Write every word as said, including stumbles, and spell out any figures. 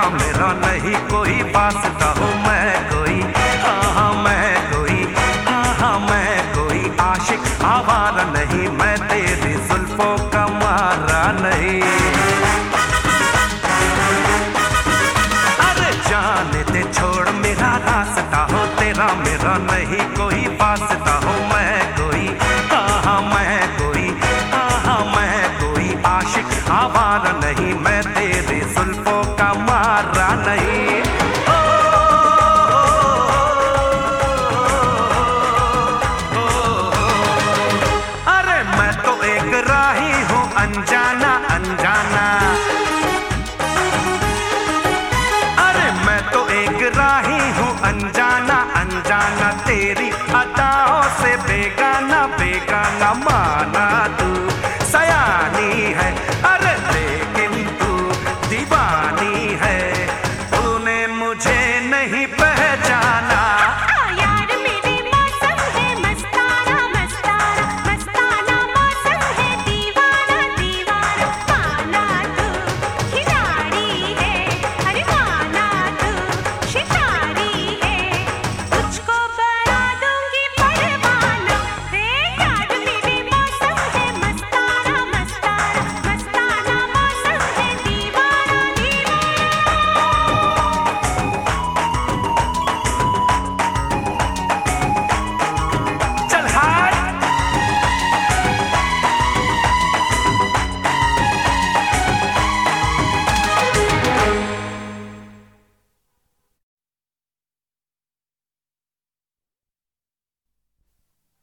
तेरा मेरा नहीं कोई वास्ता हूँ मैं कोई, हाँ हाँ मैं कोई, हाँ हाँ मैं कोई आशिक आवारा नहीं, मैं तेरी जुल्फों का मारा नहीं। अरे जाने दे छोड़ मेरा रास्ता हो, तेरा मेरा नहीं कोई वास्ता हो मैं कोई, हाँ हाँ मैं कोई, हाँ हाँ मैं कोई आशिक आवारा नहीं, मैं तेरी जुल्फों का मारा नहीं। अरे मैं तो एक राही हूँ अनजाना